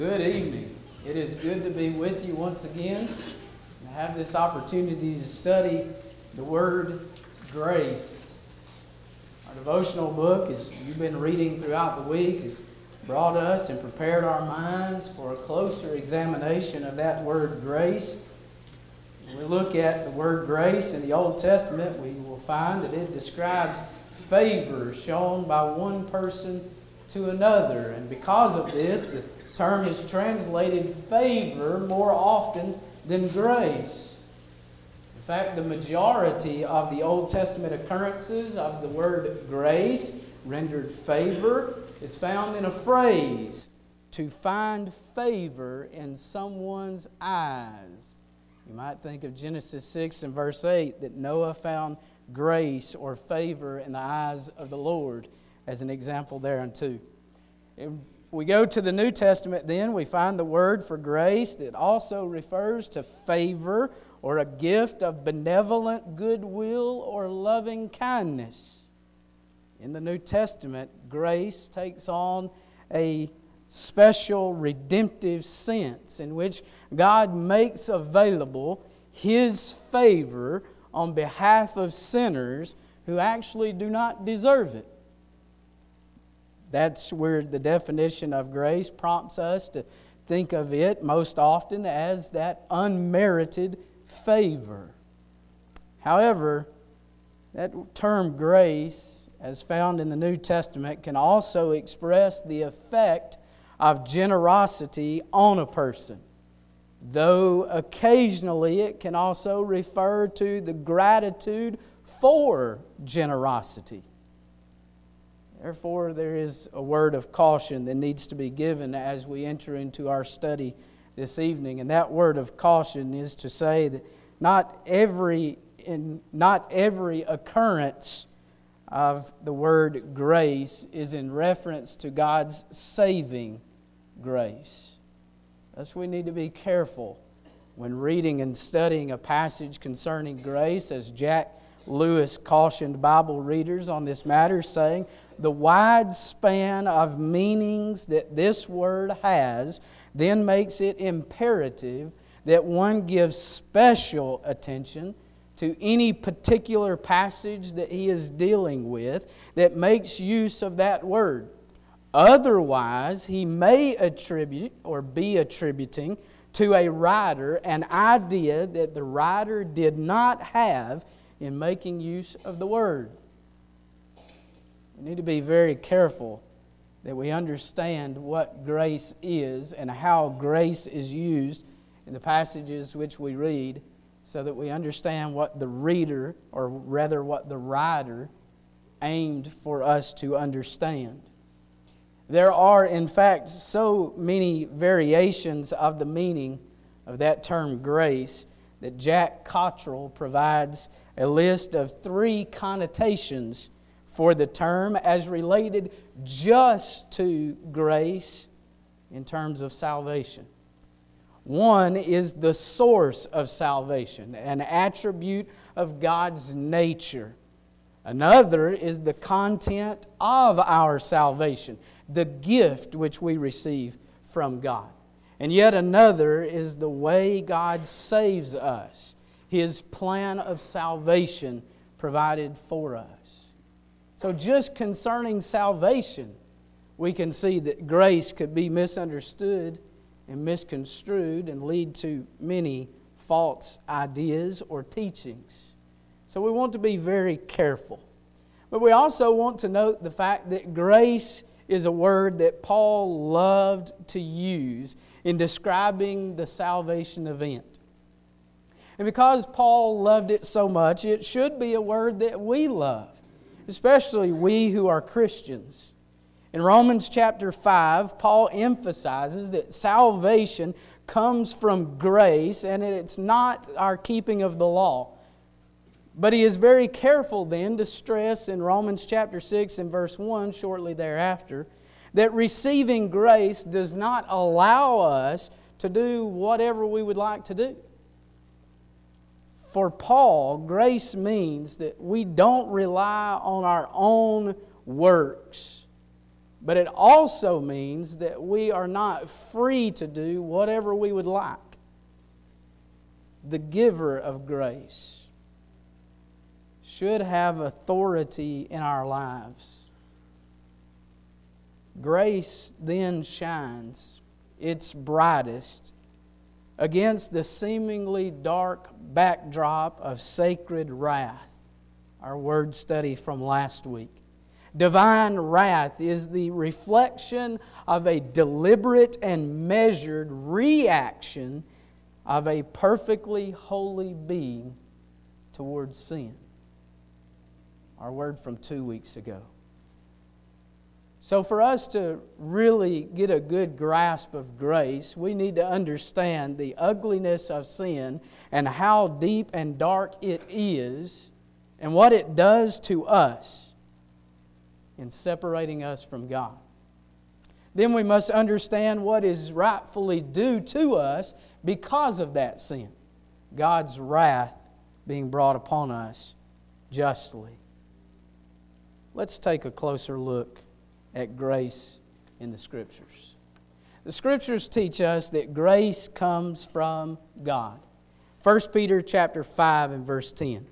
Good evening. It is good to be with you once again and have this opportunity to study the word grace. Our devotional book, as you've been reading throughout the week, has brought us and prepared our minds for a closer examination of that word grace. When we look at the word grace in the Old Testament, we will find that it describes favor shown by one person to another. And because of this, the term is translated favor more often than grace. In fact, the majority of the Old Testament occurrences of the word grace, rendered favor, is found in a phrase, to find favor in someone's eyes. You might think of Genesis 6 and verse 8, that Noah found grace or favor in the eyes of the Lord as an example thereunto. If we go to the New Testament then, we find the word for grace that also refers to favor or a gift of benevolent goodwill or loving kindness. In the New Testament, grace takes on a special redemptive sense in which God makes available His favor on behalf of sinners who actually do not deserve it. That's where the definition of grace prompts us to think of it most often as that unmerited favor. However, that term grace, as found in the New Testament, can also express the effect of generosity on a person, though occasionally it can also refer to the gratitude for generosity. Therefore, there is a word of caution that needs to be given as we enter into our study this evening. And that word of caution is to say that not every occurrence of the word grace is in reference to God's saving grace. Thus, we need to be careful when reading and studying a passage concerning grace, as Jack Lewis cautioned Bible readers on this matter, saying, the wide span of meanings that this word has then makes it imperative that one gives special attention to any particular passage that he is dealing with that makes use of that word. Otherwise, he may attribute or be attributing to a writer an idea that the writer did not have in making use of the word. We need to be very careful that we understand what grace is and how grace is used in the passages which we read, so that we understand what the reader, or rather what the writer, aimed for us to understand. There are, in fact, so many variations of the meaning of that term grace that Jack Cottrell provides a list of 3 connotations for the term as related just to grace in terms of salvation. One is the source of salvation, an attribute of God's nature. Another is the content of our salvation, the gift which we receive from God. And yet another is the way God saves us, His plan of salvation provided for us. So just concerning salvation, we can see that grace could be misunderstood and misconstrued and lead to many false ideas or teachings. So we want to be very careful. But we also want to note the fact that grace is a word that Paul loved to use in describing the salvation event. And because Paul loved it so much, it should be a word that we love, especially we who are Christians. In Romans chapter 5, Paul emphasizes that salvation comes from grace and it's not our keeping of the law. But he is very careful then to stress in Romans chapter 6 and verse 1, shortly thereafter, that receiving grace does not allow us to do whatever we would like to do. For Paul, grace means that we don't rely on our own works But it also means that we are not free to do whatever we would like. The giver of grace should have authority in our lives. Grace then shines its brightest against the seemingly dark backdrop of sacred wrath. Our word study from last week. Divine wrath is the reflection of a deliberate and measured reaction of a perfectly holy being towards sin. Our word from 2 weeks ago. So for us to really get a good grasp of grace, we need to understand the ugliness of sin and how deep and dark it is and what it does to us in separating us from God. Then we must understand what is rightfully due to us because of that sin. God's wrath being brought upon us justly. Let's take a closer look at grace in the Scriptures. The Scriptures teach us that grace comes from God. 1 Peter chapter 5 and verse 10.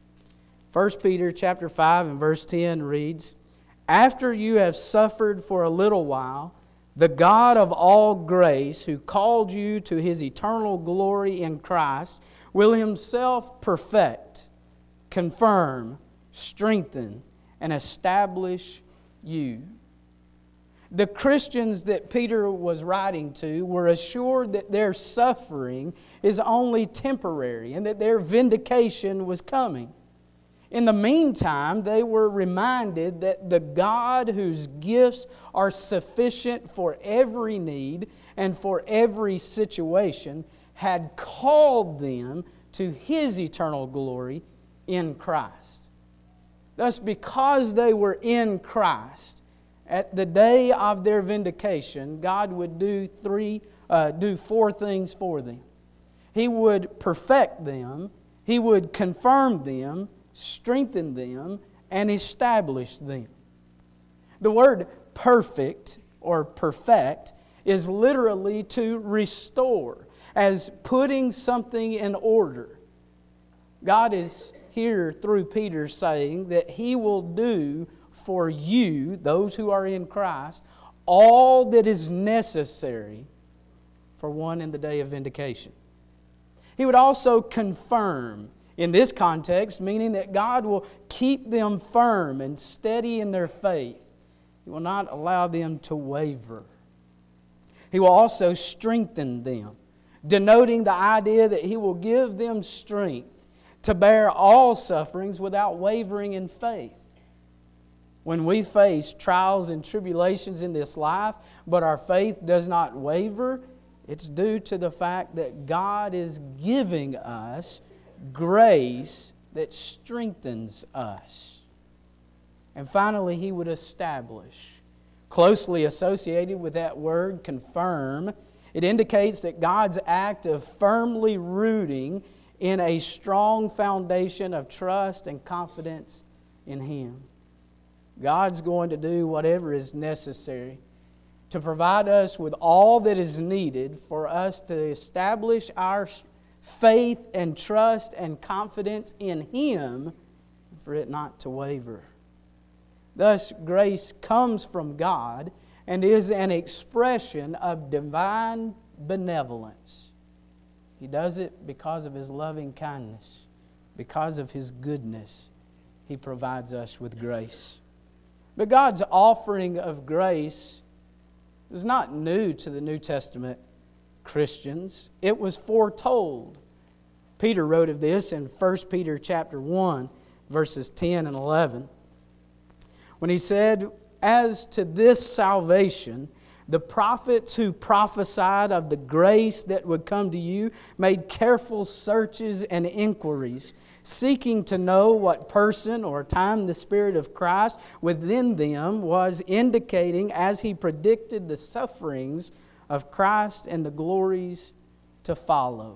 1 Peter chapter 5 and verse 10 reads, "After you have suffered for a little while, the God of all grace, who called you to His eternal glory in Christ, will Himself perfect, confirm, strengthen, and establish you." The Christians that Peter was writing to were assured that their suffering is only temporary and that their vindication was coming. In the meantime, they were reminded that the God whose gifts are sufficient for every need and for every situation had called them to His eternal glory in Christ. Thus, because they were in Christ, at the day of their vindication, God would do four things for them. He would perfect them, He would confirm them, strengthen them, and establish them. The word perfect or perfect is literally to restore, as putting something in order. God is here through Peter saying that He will do for you, those who are in Christ, all that is necessary for one in the day of vindication. He would also confirm, in this context, meaning that God will keep them firm and steady in their faith. He will not allow them to waver. He will also strengthen them, denoting the idea that He will give them strength to bear all sufferings without wavering in faith. When we face trials and tribulations in this life, but our faith does not waver, it's due to the fact that God is giving us grace that strengthens us. And finally, He would establish. Closely associated with that word, confirm, it indicates that God's act of firmly rooting in a strong foundation of trust and confidence in Him. God's going to do whatever is necessary to provide us with all that is needed for us to establish our faith and trust and confidence in Him, for it not to waver. Thus, grace comes from God and is an expression of divine benevolence. He does it because of His loving kindness, because of His goodness. He provides us with grace. But God's offering of grace was not new to the New Testament Christians. It was foretold. Peter wrote of this in 1 Peter chapter 1, verses 10 and 11, when he said, "As to this salvation, the prophets who prophesied of the grace that would come to you made careful searches and inquiries, seeking to know what person or time the Spirit of Christ within them was indicating as He predicted the sufferings of Christ and the glories to follow."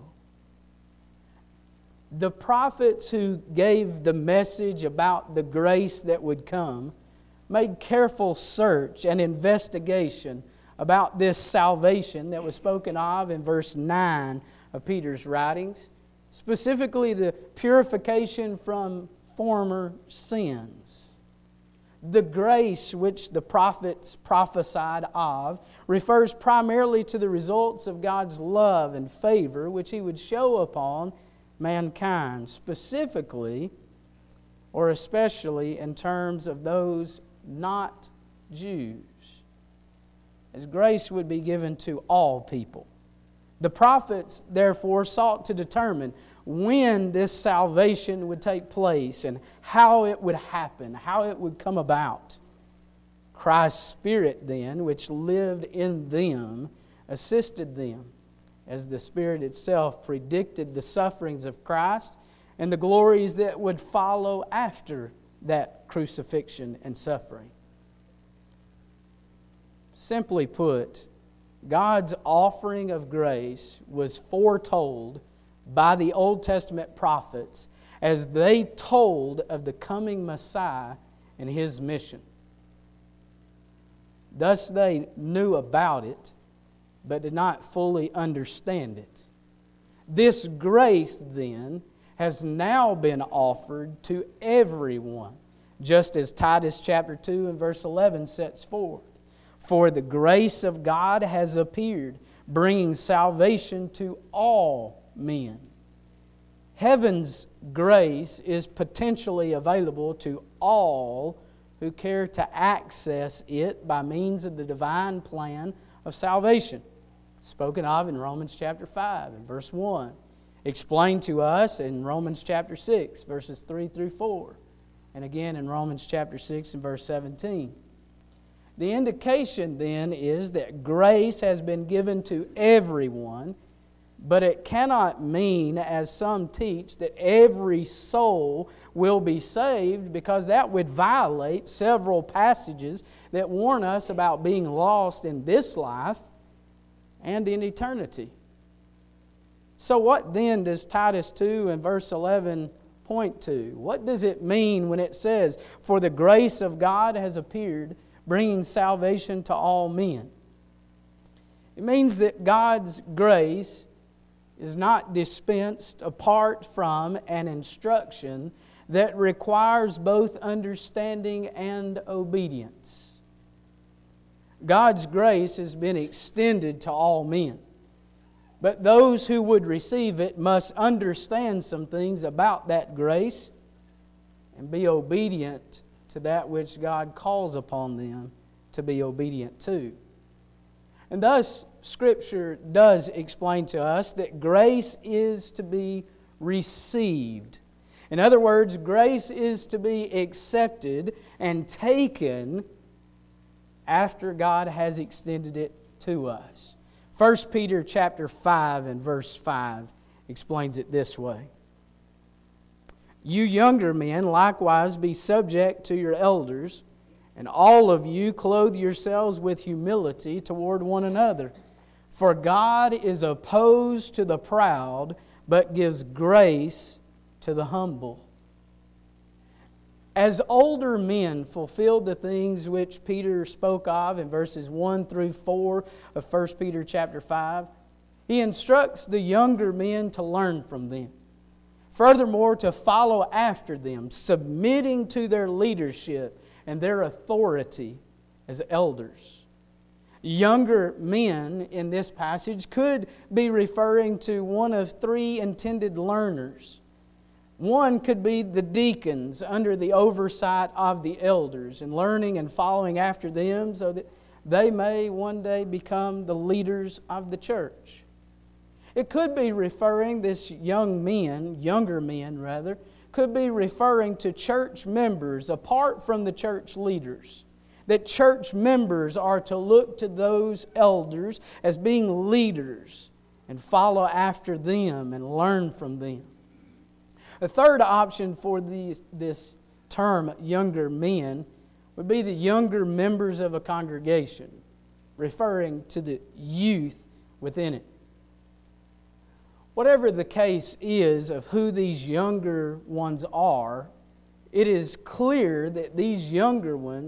The prophets who gave the message about the grace that would come made careful search and investigation about this salvation that was spoken of in verse 9 of Peter's writings, specifically the purification from former sins. The grace which the prophets prophesied of refers primarily to the results of God's love and favor which He would show upon mankind, specifically or especially in terms of those not Jews, as grace would be given to all people. The prophets, therefore, sought to determine when this salvation would take place and how it would happen, how it would come about. Christ's Spirit, then, which lived in them, assisted them, as the Spirit itself predicted the sufferings of Christ and the glories that would follow after that crucifixion and suffering. Simply put, God's offering of grace was foretold by the Old Testament prophets as they told of the coming Messiah and His mission. Thus they knew about it, but did not fully understand it. This grace, then, has now been offered to everyone, just as Titus chapter 2 and verse 11 sets forth. For the grace of God has appeared, bringing salvation to all men. Heaven's grace is potentially available to all who care to access it by means of the divine plan of salvation, spoken of in Romans chapter 5 and verse 1, explained to us in Romans chapter 6, verses 3 through 4, and again in Romans chapter 6 and verse 17. The indication then is that grace has been given to everyone, but it cannot mean, as some teach, that every soul will be saved, because that would violate several passages that warn us about being lost in this life and in eternity. So what then does Titus 2 and verse 11 point to? What does it mean when it says, "For the grace of God has appeared, bringing salvation to all men"? It means that God's grace is not dispensed apart from an instruction that requires both understanding and obedience. God's grace has been extended to all men, but those who would receive it must understand some things about that grace and be obedient to that which God calls upon them to be obedient to. And thus, Scripture does explain to us that grace is to be received. In other words, grace is to be accepted and taken after God has extended it to us. 1 Peter chapter 5 and verse 5 explains it this way. "You younger men likewise be subject to your elders, and all of you clothe yourselves with humility toward one another. For God is opposed to the proud, but gives grace to the humble." As older men fulfilled the things which Peter spoke of in verses 1 through 4 of 1 Peter chapter 5, he instructs the younger men to learn from them. Furthermore, to follow after them, submitting to their leadership and their authority as elders. Younger men in this passage could be referring to one of three intended learners. One could be the deacons under the oversight of the elders and learning and following after them so that they may one day become the leaders of the church. It could be referring, younger men, could be referring to church members apart from the church leaders. That church members are to look to those elders as being leaders and follow after them and learn from them. A third option for this term, younger men, would be the younger members of a congregation, referring to the youth within it. Whatever the case is of who these younger ones are, it is clear that these younger ones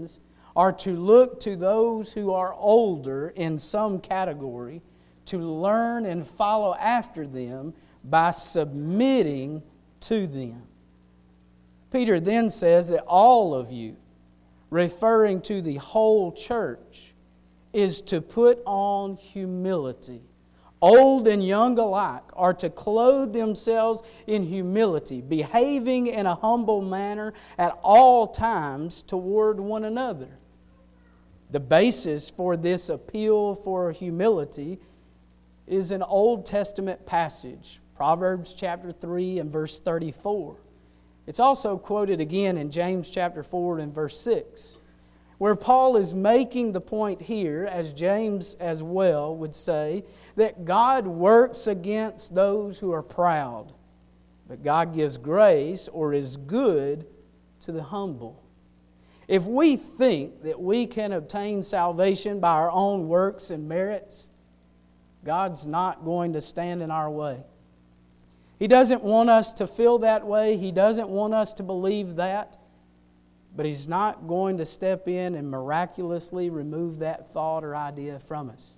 are to look to those who are older in some category to learn and follow after them by submitting to them. Peter then says that all of you, referring to the whole church, is to put on humility. Old and young alike are to clothe themselves in humility, behaving in a humble manner at all times toward one another. The basis for this appeal for humility is an Old Testament passage, Proverbs chapter 3 and verse 34. It's also quoted again in James chapter 4 and verse 6, where Paul is making the point here, as James as well would say, that God works against those who are proud, but God gives grace or is good to the humble. If we think that we can obtain salvation by our own works and merits, God's not going to stand in our way. He doesn't want us to feel that way. He doesn't want us to believe that. But He's not going to step in and miraculously remove that thought or idea from us.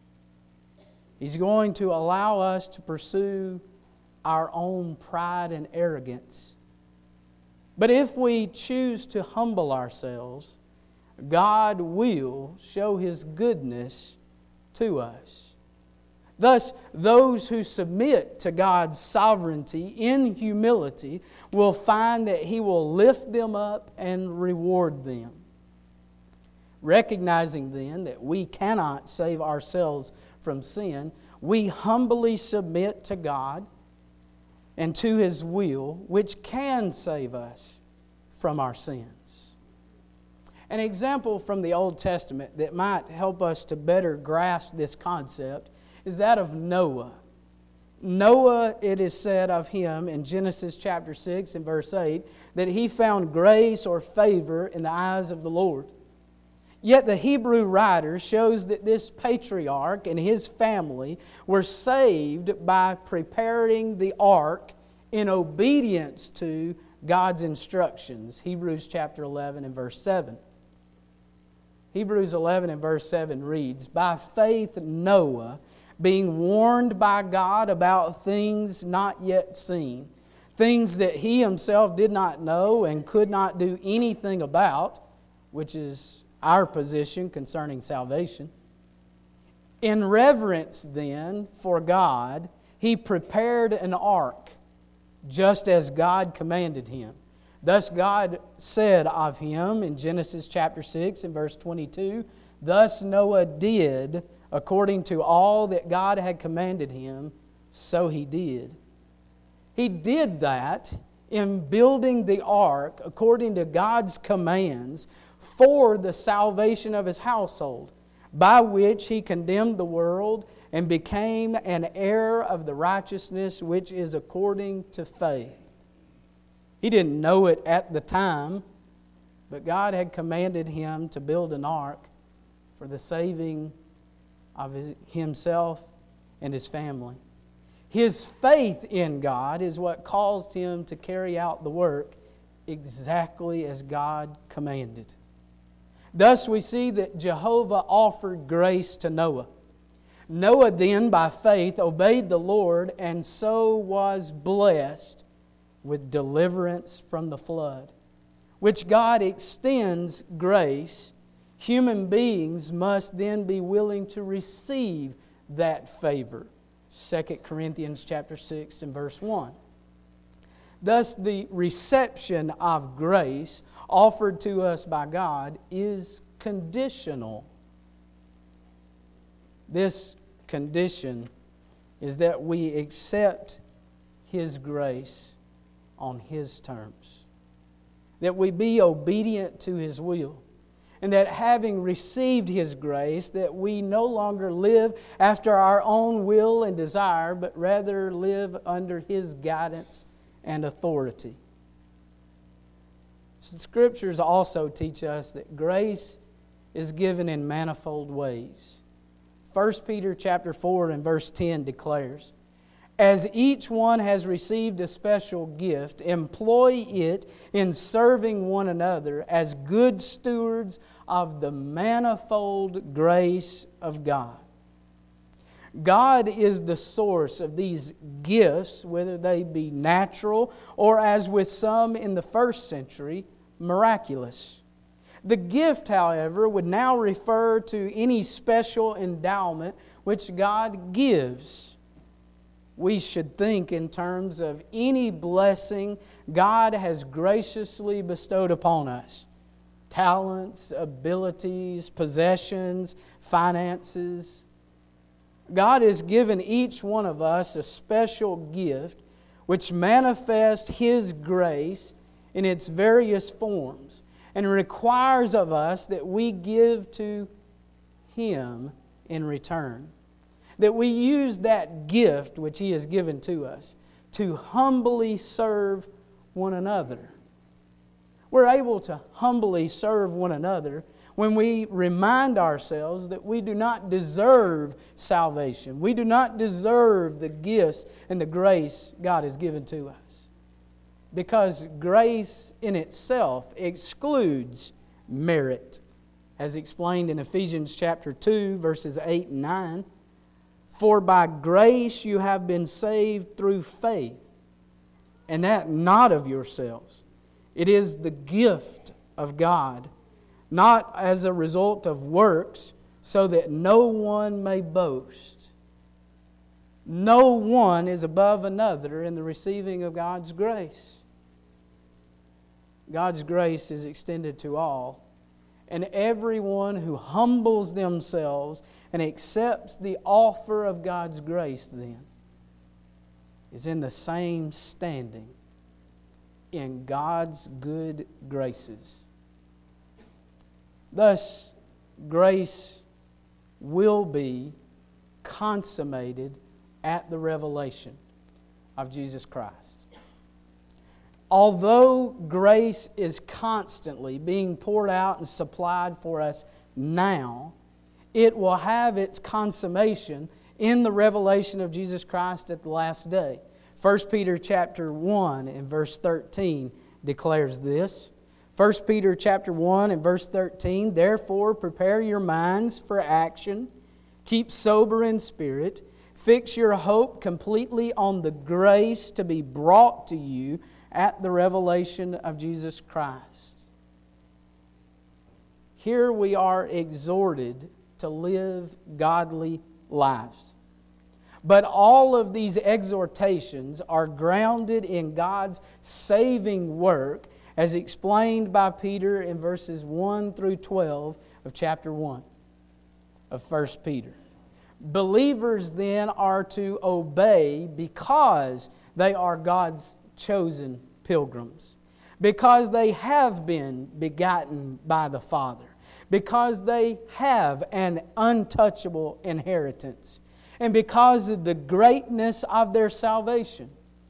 He's going to allow us to pursue our own pride and arrogance. But if we choose to humble ourselves, God will show His goodness to us. Thus, those who submit to God's sovereignty in humility will find that He will lift them up and reward them. Recognizing then that we cannot save ourselves from sin, we humbly submit to God and to His will, which can save us from our sins. An example from the Old Testament that might help us to better grasp this concept is that of Noah. Noah, it is said of him in Genesis chapter 6 and verse 8, that he found grace or favor in the eyes of the Lord. Yet the Hebrew writer shows that this patriarch and his family were saved by preparing the ark in obedience to God's instructions. Hebrews chapter 11 and verse 7. Hebrews 11 and verse 7 reads, "By faith Noah, being warned by God about things not yet seen, things that he himself did not know and could not do anything about," which is our position concerning salvation. "In reverence then for God, he prepared an ark, just as God commanded him. Thus God said of him in Genesis chapter 6 and verse 22, 'Thus Noah did according to all that God had commanded him, so he did.'" He did that in building the ark according to God's commands for the salvation of his household, by which he condemned the world and became an heir of the righteousness which is according to faith. He didn't know it at the time, but God had commanded him to build an ark for the saving of himself and his family. His faith in God is what caused him to carry out the work exactly as God commanded. Thus we see that Jehovah offered grace to Noah. Noah then, by faith, obeyed the Lord and so was blessed with deliverance from the flood, which God extends grace. Human beings must then be willing to receive that favor. 2 Corinthians chapter 6 and verse 1. Thus, the reception of grace offered to us by God is conditional. This condition is that we accept His grace on His terms, that we be obedient to His will, and that having received His grace, that we no longer live after our own will and desire, but rather live under His guidance and authority. The Scriptures also teach us that grace is given in manifold ways. 1 Peter chapter 4 and verse 10 declares, As each one has received a special gift, employ it in serving one another as good stewards of the manifold grace of God. God is the source of these gifts, whether they be natural or, as with some in the first century, miraculous. The gift, however, would now refer to any special endowment which God gives. We should think in terms of any blessing God has graciously bestowed upon us. Talents, abilities, possessions, finances. God has given each one of us a special gift which manifests His grace in its various forms and requires of us that we give to Him in return. That we use that gift which He has given to us to humbly serve one another. We're able to humbly serve one another when we remind ourselves that we do not deserve salvation. We do not deserve the gifts and the grace God has given to us. Because grace in itself excludes merit, as explained in Ephesians chapter 2, verses 8 and 9. For by grace you have been saved through faith, and that not of yourselves. It is the gift of God, not as a result of works, so that no one may boast. No one is above another in the receiving of God's grace. God's grace is extended to all. And everyone who humbles themselves and accepts the offer of God's grace then is in the same standing in God's good graces. Thus, grace will be consummated at the revelation of Jesus Christ. Although grace is constantly being poured out and supplied for us now, it will have its consummation in the revelation of Jesus Christ at the last day. 1 Peter chapter 1 and verse 13 declares this. 1 Peter chapter 1 and verse 13, therefore prepare your minds for action, keep sober in spirit, fix your hope completely on the grace to be brought to you at the revelation of Jesus Christ. Here we are exhorted to live godly lives. But all of these exhortations are grounded in God's saving work, as explained by Peter in verses 1 through 12 of chapter 1 of 1 Peter. Believers then are to obey because they are God's chosen pilgrims, because they have been begotten by the Father, because they have an untouchable inheritance, and because of the greatness of their salvation.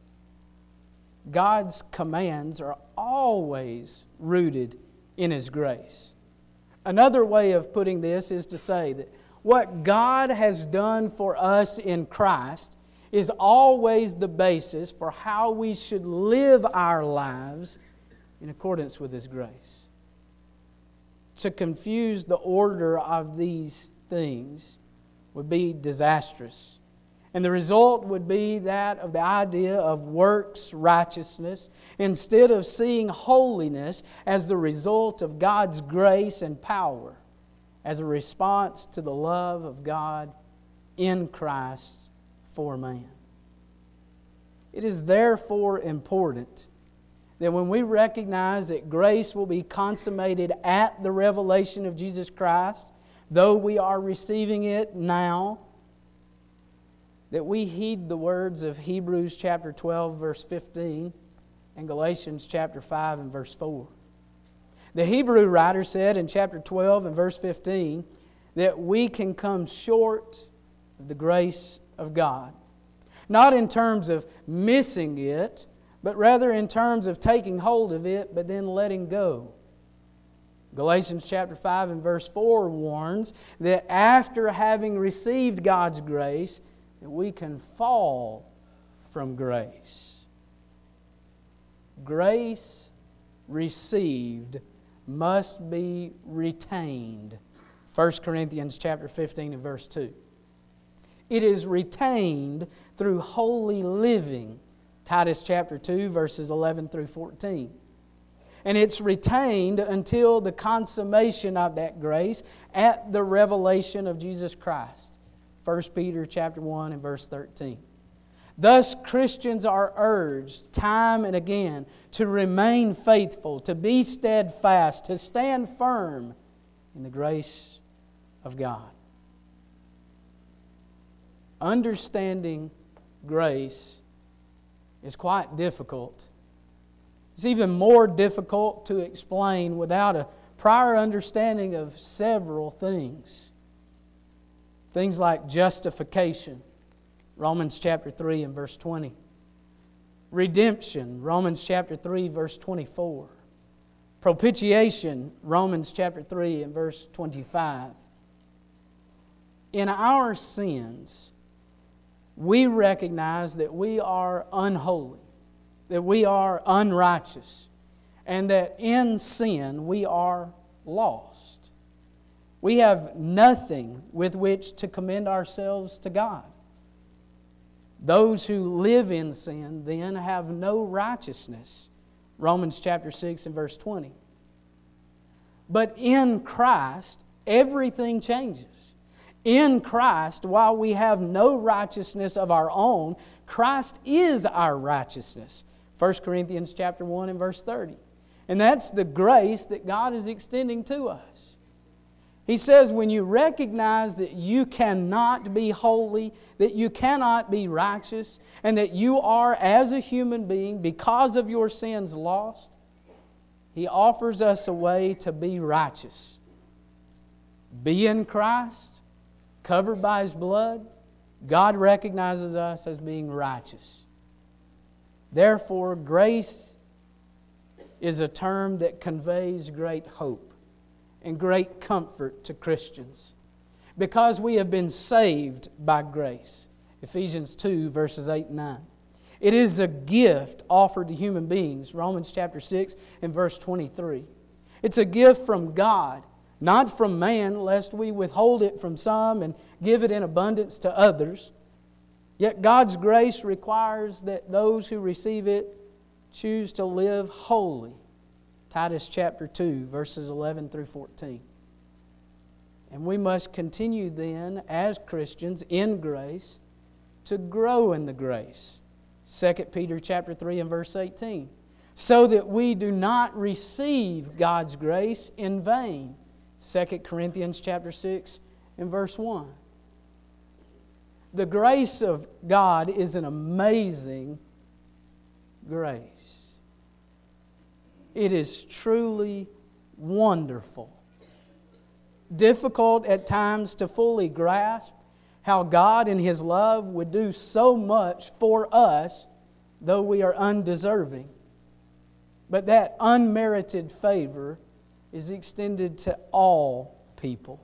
God's commands are always rooted in His grace. Another way of putting this is to say that what God has done for us in Christ is always the basis for how we should live our lives in accordance with His grace. To confuse the order of these things would be disastrous. And the result would be that of the idea of works righteousness, instead of seeing holiness as the result of God's grace and power, as a response to the love of God in Christ for man. It is therefore important that when we recognize that grace will be consummated at the revelation of Jesus Christ, though we are receiving it now, that we heed the words of Hebrews chapter 12, verse 15, and Galatians chapter 5 and verse 4. The Hebrew writer said in chapter 12 and verse 15 that we can come short of the grace of God. Not in terms of missing it, but rather in terms of taking hold of it, but then letting go. Galatians chapter 5 and verse 4 warns that after having received God's grace, that we can fall from grace. Grace received must be retained. 1 Corinthians chapter 15 and verse 2. It is retained through holy living. Titus chapter 2 verses 11 through 14. And it's retained until the consummation of that grace at the revelation of Jesus Christ. 1 Peter chapter 1 and verse 13. Thus, Christians are urged time and again to remain faithful, to be steadfast, to stand firm in the grace of God. Understanding grace is quite difficult. It's even more difficult to explain without a prior understanding of several things. Things like justification, Romans chapter 3 and verse 20. Redemption, Romans chapter 3 verse 24. Propitiation, Romans chapter 3 and verse 25. In our sins, we recognize that we are unholy, that we are unrighteous, and that in sin we are lost. We have nothing with which to commend ourselves to God. Those who live in sin then have no righteousness. Romans chapter 6 and verse 20. But in Christ, everything changes. In Christ, while we have no righteousness of our own, Christ is our righteousness. 1 Corinthians chapter 1 and verse 30. And that's the grace that God is extending to us. He says when you recognize that you cannot be holy, that you cannot be righteous, and that you are, as a human being, because of your sins, lost, He offers us a way to be righteous. Be in Christ, covered by His blood, God recognizes us as being righteous. Therefore, grace is a term that conveys great hope and great comfort to Christians because we have been saved by grace. Ephesians 2 verses 8 and 9. It is a gift offered to human beings. Romans chapter 6 and verse 23. It's a gift from God, not from man, lest we withhold it from some and give it in abundance to others. Yet God's grace requires that those who receive it choose to live holy. Titus chapter 2, verses 11 through 14. And we must continue then, as Christians, in grace, to grow in the grace. 2 Peter chapter 3 and verse 18. So that we do not receive God's grace in vain. 2 Corinthians chapter 6 and verse 1. The grace of God is an amazing grace. It is truly wonderful. Difficult at times to fully grasp how God in His love would do so much for us, though we are undeserving. But that unmerited favor is extended to all people.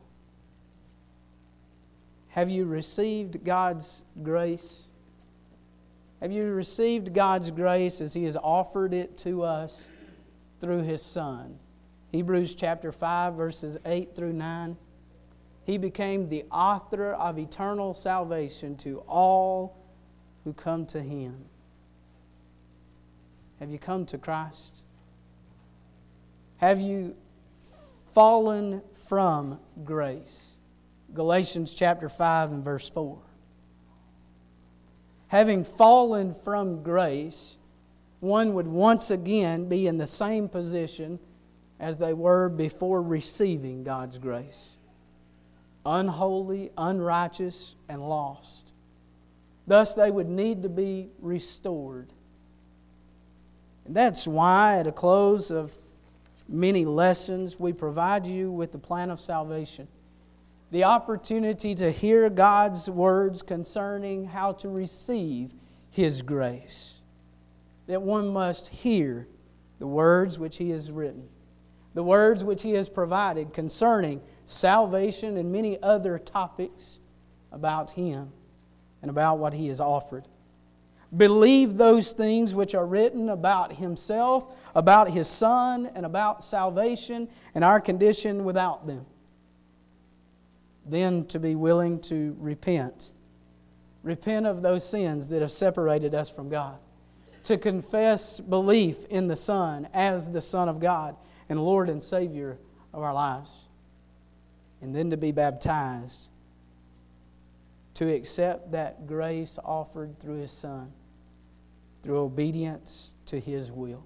Have you received God's grace? Have you received God's grace as He has offered it to us through His Son? Hebrews chapter 5 verses 8 through 9. He became the author of eternal salvation to all who come to Him. Have you come to Christ? Have you fallen from grace? Galatians chapter 5 and verse 4. Having fallen from grace, one would once again be in the same position as they were before receiving God's grace. Unholy, unrighteous, and lost. Thus they would need to be restored. And that's why at the close of many lessons we provide you with the plan of salvation. The opportunity to hear God's words concerning how to receive His grace. That one must hear the words which He has written. The words which He has provided concerning salvation and many other topics about Him and about what He has offered. believe those things which are written about Himself, about His Son, and about salvation and our condition without them. Then to be willing to repent. Repent of those sins that have separated us from God. To confess belief in the Son as the Son of God and Lord and Savior of our lives. And then to be baptized. To accept that grace offered through His Son. Through obedience to His will.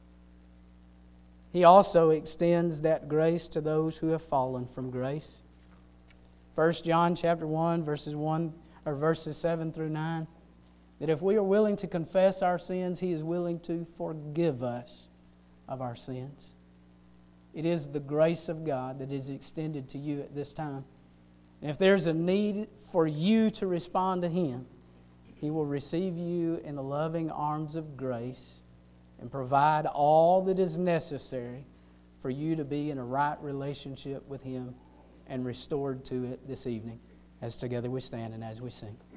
He extends that grace to those who have fallen from grace. 1 John chapter 1, verses 7 through 9. That if we are willing to confess our sins, He is willing to forgive us of our sins. It is the grace of God that is extended to you at this time. And if there's a need for you to respond to Him, He will receive you in the loving arms of grace and provide all that is necessary for you to be in a right relationship with Him and restored to it this evening as together we stand and as we sing.